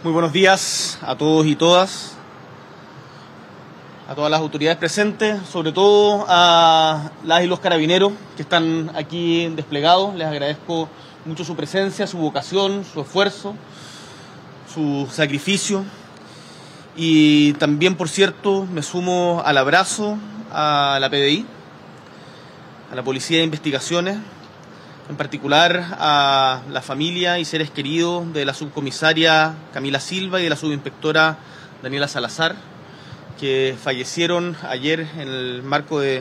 Muy buenos días a todos y todas, a todas las autoridades presentes, sobre todo a las y los carabineros que están aquí desplegados. Les agradezco mucho su presencia, su vocación, su esfuerzo, su sacrificio. Y también, por cierto, me sumo al abrazo a la PDI, a la Policía de Investigaciones, en particular a la familia y seres queridos de la subcomisaria Camila Silva y de la subinspectora Daniela Salazar, que fallecieron ayer en el marco de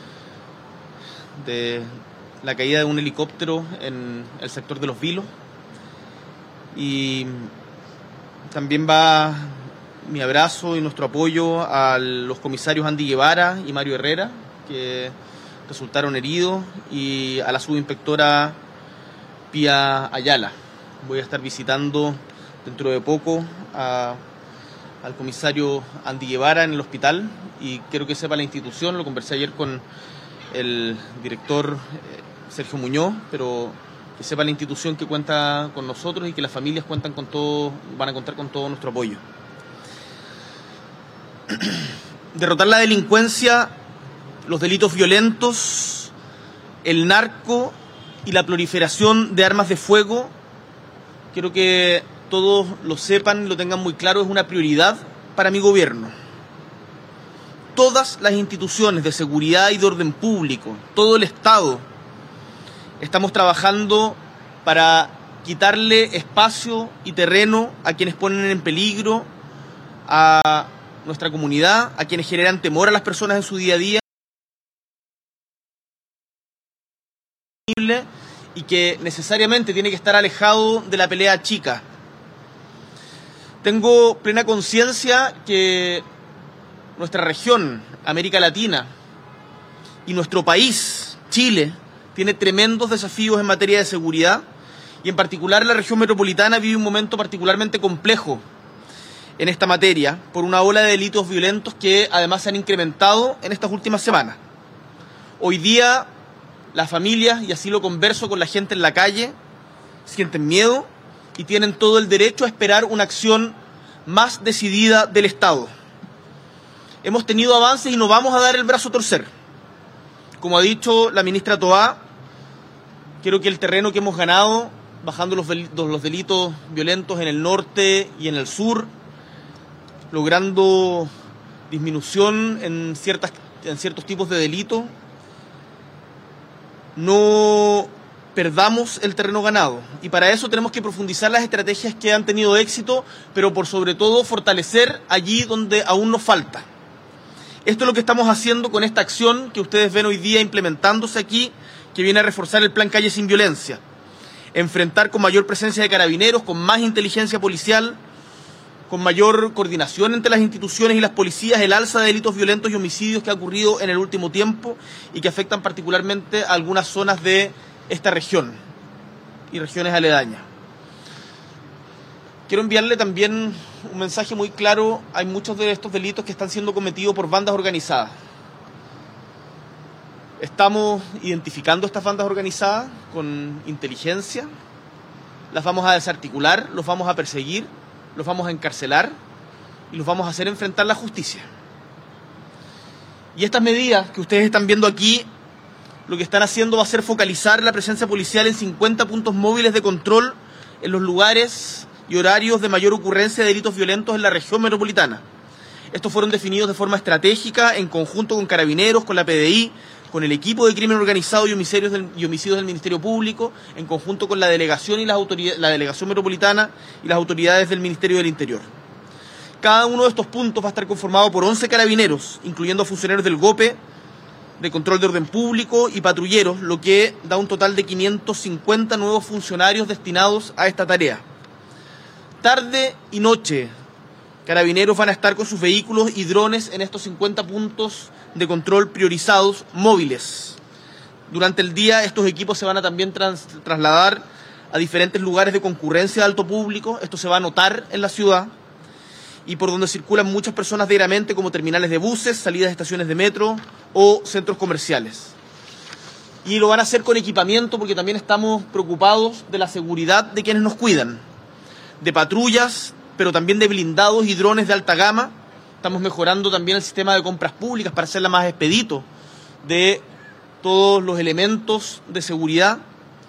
la caída de un helicóptero en el sector de Los Vilos. Y también va mi abrazo y nuestro apoyo a los comisarios Andy Guevara y Mario Herrera, que resultaron heridos, y a la subinspectora Pía Ayala. Voy a estar visitando dentro de poco al comisario Andy Guevara en el hospital, y quiero que sepa la institución, lo conversé ayer con el director Sergio Muñoz, pero que sepa la institución que cuenta con nosotros y que las familias cuentan con todo, van a contar con todo nuestro apoyo. Derrotar la delincuencia, los delitos violentos, el narco y la proliferación de armas de fuego, quiero que todos lo sepan, lo tengan muy claro, es una prioridad para mi gobierno. Todas las instituciones de seguridad y de orden público, todo el Estado, estamos trabajando para quitarle espacio y terreno a quienes ponen en peligro a nuestra comunidad, a quienes generan temor a las personas en su día a día, y que necesariamente tiene que estar alejado de la pelea chica. Tengo plena conciencia que nuestra región, América Latina, y nuestro país, Chile, tiene tremendos desafíos en materia de seguridad, y en particular la región metropolitana vive un momento particularmente complejo en esta materia por una ola de delitos violentos que además se han incrementado en estas últimas semanas. Hoy día las familias, y así lo converso con la gente en la calle, sienten miedo y tienen todo el derecho a esperar una acción más decidida del Estado. Hemos tenido avances y no vamos a dar el brazo a torcer. Como ha dicho la ministra Toá, creo que el terreno que hemos ganado, bajando los delitos violentos en el norte y en el sur, logrando disminución en ciertos tipos de delitos, no perdamos el terreno ganado. Y para eso tenemos que profundizar las estrategias que han tenido éxito, pero por sobre todo fortalecer allí donde aún nos falta. Esto es lo que estamos haciendo con esta acción que ustedes ven hoy día implementándose aquí, que viene a reforzar el Plan Calle Sin Violencia. Enfrentar con mayor presencia de carabineros, con más inteligencia policial, con mayor coordinación entre las instituciones y las policías, el alza de delitos violentos y homicidios que ha ocurrido en el último tiempo y que afectan particularmente a algunas zonas de esta región y regiones aledañas. Quiero enviarle también un mensaje muy claro. Hay muchos de estos delitos que están siendo cometidos por bandas organizadas. Estamos identificando estas bandas organizadas con inteligencia, las vamos a desarticular, los vamos a perseguir, los vamos a encarcelar y los vamos a hacer enfrentar la justicia. Y estas medidas que ustedes están viendo aquí, lo que están haciendo va a ser focalizar la presencia policial en 50 puntos móviles de control en los lugares y horarios de mayor ocurrencia de delitos violentos en la región metropolitana. Estos fueron definidos de forma estratégica en conjunto con Carabineros, con la PDI, con el equipo de crimen organizado y homicidios del Ministerio Público, en conjunto con la delegación y la delegación metropolitana y las autoridades del Ministerio del Interior. Cada uno de estos puntos va a estar conformado por 11 carabineros, incluyendo funcionarios del GOPE, de control de orden público y patrulleros, lo que da un total de 550 nuevos funcionarios destinados a esta tarea. Tarde y noche, carabineros van a estar con sus vehículos y drones en estos 50 puntos de control priorizados móviles. Durante el día estos equipos se van a también trasladar a diferentes lugares de concurrencia de alto público. Esto se va a notar en la ciudad y por donde circulan muchas personas diariamente, como terminales de buses, salidas de estaciones de metro o centros comerciales. Y lo van a hacer con equipamiento porque también estamos preocupados de la seguridad de quienes nos cuidan, de patrullas pero también de blindados y drones de alta gama. Estamos mejorando también el sistema de compras públicas para hacerla más expedito de todos los elementos de seguridad.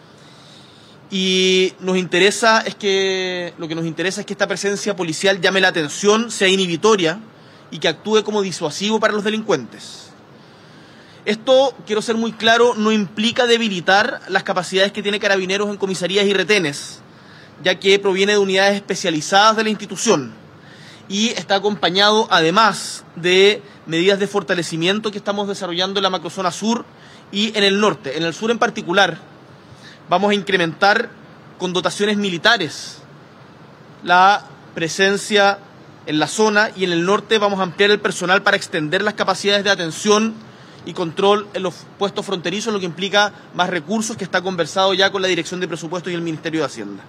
Y lo que nos interesa es que esta presencia policial llame la atención, sea inhibitoria y que actúe como disuasivo para los delincuentes. Esto, quiero ser muy claro, no implica debilitar las capacidades que tiene Carabineros en comisarías y retenes, ya que proviene de unidades especializadas de la institución y está acompañado además de medidas de fortalecimiento que estamos desarrollando en la macrozona sur y en el norte. En el sur en particular vamos a incrementar con dotaciones militares la presencia en la zona, y en el norte vamos a ampliar el personal para extender las capacidades de atención y control en los puestos fronterizos, lo que implica más recursos, que está conversado ya con la Dirección de Presupuestos y el Ministerio de Hacienda.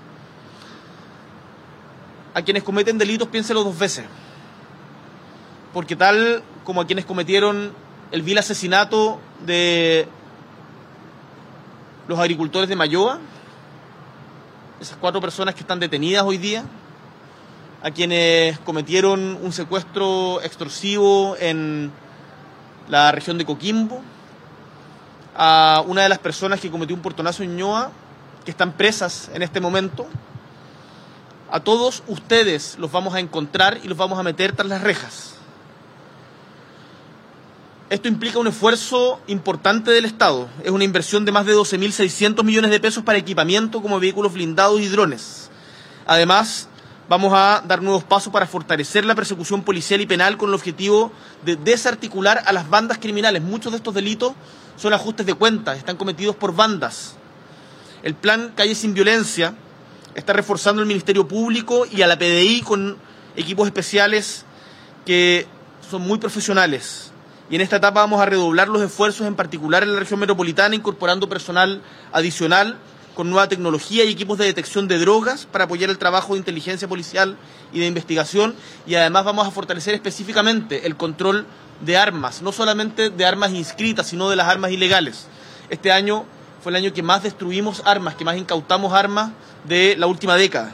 A quienes cometen delitos, piénselo dos veces, porque tal como a quienes cometieron el vil asesinato de los agricultores de Mayoa, esas 4 personas que están detenidas hoy día, a quienes cometieron un secuestro extorsivo en la región de Coquimbo, a una de las personas que cometió un portonazo en Ñuñoa, que están presas en este momento, a todos ustedes los vamos a encontrar y los vamos a meter tras las rejas. Esto implica un esfuerzo importante del Estado. Es una inversión de más de 12.600 millones de pesos para equipamiento como vehículos blindados y drones. Además, vamos a dar nuevos pasos para fortalecer la persecución policial y penal con el objetivo de desarticular a las bandas criminales. Muchos de estos delitos son ajustes de cuentas, están cometidos por bandas. El plan Calle Sin Violencia está reforzando el Ministerio Público y a la PDI con equipos especiales que son muy profesionales. Y en esta etapa vamos a redoblar los esfuerzos, en particular en la región metropolitana, incorporando personal adicional con nueva tecnología y equipos de detección de drogas para apoyar el trabajo de inteligencia policial y de investigación. Y además vamos a fortalecer específicamente el control de armas, no solamente de armas inscritas, sino de las armas ilegales. Este año fue el año que más destruimos armas, que más incautamos armas de la última década.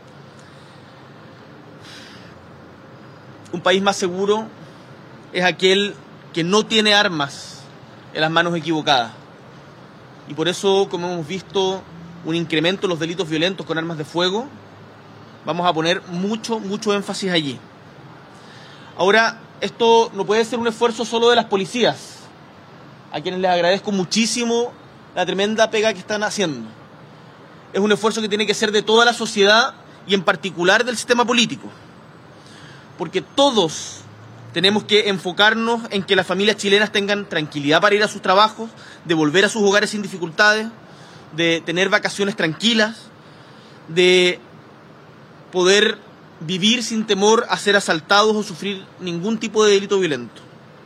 Un país más seguro es aquel que no tiene armas en las manos equivocadas. Y por eso, como hemos visto un incremento en los delitos violentos con armas de fuego, vamos a poner mucho énfasis allí. Ahora, esto no puede ser un esfuerzo solo de las policías, a quienes les agradezco muchísimo la tremenda pega que están haciendo. Es un esfuerzo que tiene que ser de toda la sociedad y en particular del sistema político, porque todos tenemos que enfocarnos en que las familias chilenas tengan tranquilidad para ir a sus trabajos, de volver a sus hogares sin dificultades, de tener vacaciones tranquilas, de poder vivir sin temor a ser asaltados o sufrir ningún tipo de delito violento.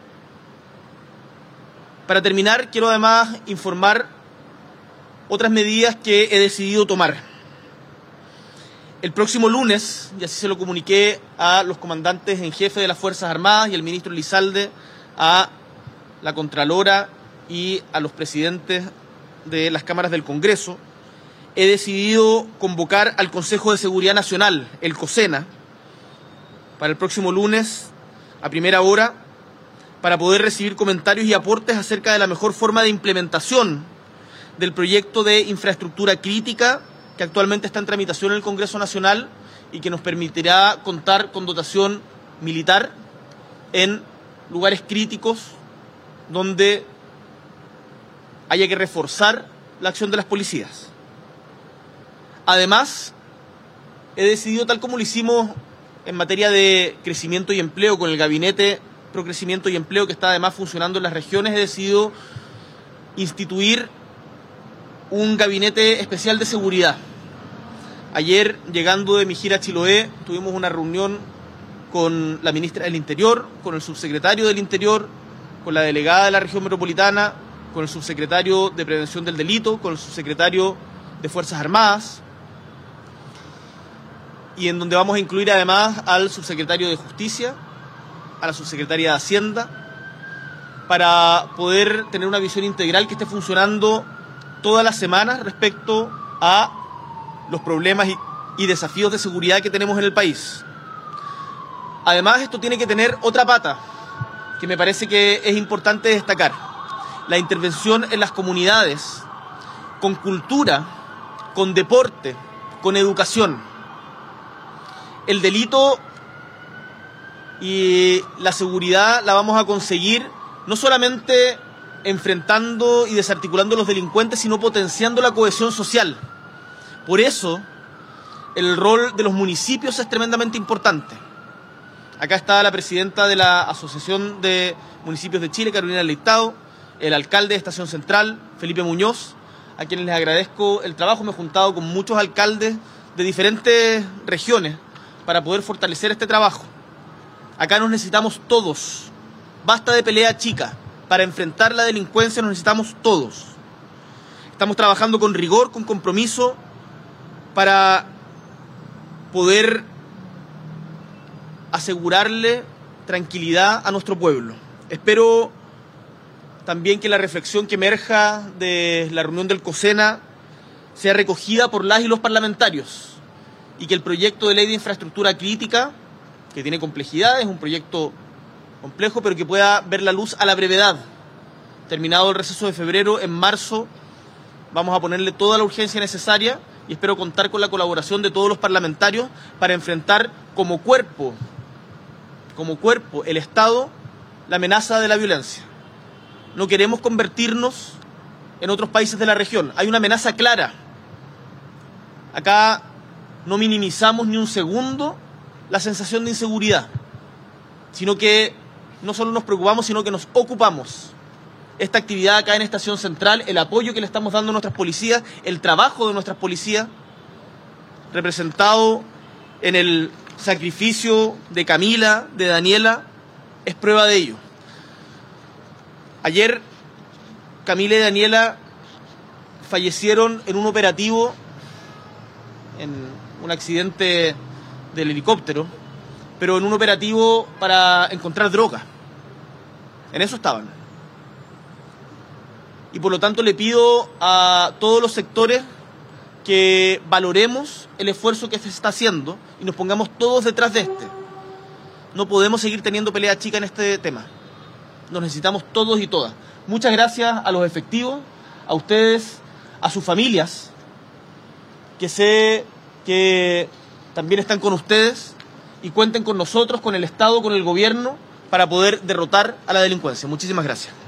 Para terminar, quiero además informar otras medidas que he decidido tomar. El próximo lunes, y así se lo comuniqué a los comandantes en jefe de las Fuerzas Armadas y al ministro Elizalde, a la Contralora y a los presidentes de las cámaras del Congreso, he decidido convocar al Consejo de Seguridad Nacional, el COSENA, para el próximo lunes a primera hora, para poder recibir comentarios y aportes acerca de la mejor forma de implementación del proyecto de infraestructura crítica que actualmente está en tramitación en el Congreso Nacional y que nos permitirá contar con dotación militar en lugares críticos donde haya que reforzar la acción de las policías. Además, he decidido, tal como lo hicimos en materia de crecimiento y empleo con el Gabinete Pro Crecimiento y Empleo, que está además funcionando en las regiones, he decidido instituir un gabinete especial de seguridad. Ayer, llegando de mi gira a Chiloé, tuvimos una reunión con la ministra del Interior, con el subsecretario del Interior, con la delegada de la región metropolitana, con el subsecretario de Prevención del Delito, con el subsecretario de Fuerzas Armadas, y en donde vamos a incluir además al subsecretario de Justicia, a la subsecretaria de Hacienda, para poder tener una visión integral que esté funcionando todas las semanas respecto a los problemas y desafíos de seguridad que tenemos en el país. Además, esto tiene que tener otra pata, que me parece que es importante destacar: la intervención en las comunidades, con cultura, con deporte, con educación. El delito y la seguridad la vamos a conseguir no solamente enfrentando y desarticulando a los delincuentes, sino potenciando la cohesión social. Por eso, el rol de los municipios es tremendamente importante. Acá está la presidenta de la Asociación de Municipios de Chile, Carolina Leitao, el alcalde de Estación Central, Felipe Muñoz, a quienes les agradezco el trabajo. Me he juntado con muchos alcaldes de diferentes regiones para poder fortalecer este trabajo. Acá nos necesitamos todos. Basta de pelea chica. Para enfrentar la delincuencia nos necesitamos todos. Estamos trabajando con rigor, con compromiso, para poder asegurarle tranquilidad a nuestro pueblo. Espero también que la reflexión que emerja de la reunión del COSENA sea recogida por las y los parlamentarios, y que el proyecto de ley de infraestructura crítica, que tiene complejidades, es un proyecto complejo, pero que pueda ver la luz a la brevedad. Terminado el receso de febrero, en marzo vamos a ponerle toda la urgencia necesaria, y espero contar con la colaboración de todos los parlamentarios para enfrentar como cuerpo el Estado, la amenaza de la violencia. No queremos convertirnos en otros países de la región. Hay una amenaza clara. Acá no minimizamos ni un segundo la sensación de inseguridad, sino que no solo nos preocupamos, sino que nos ocupamos. Esta actividad acá en Estación Central, el apoyo que le estamos dando a nuestras policías, el trabajo de nuestras policías, representado en el sacrificio de Camila, de Daniela, es prueba de ello. Ayer Camila y Daniela fallecieron en un operativo, en un accidente del helicóptero, pero en un operativo para encontrar droga. En eso estaban. Y por lo tanto le pido a todos los sectores que valoremos el esfuerzo que se está haciendo y nos pongamos todos detrás de este. No podemos seguir teniendo pelea chica en este tema. Nos necesitamos todos y todas. Muchas gracias a los efectivos, a ustedes, a sus familias, que sé que también están con ustedes, y cuenten con nosotros, con el Estado, con el gobierno, para poder derrotar a la delincuencia. Muchísimas gracias.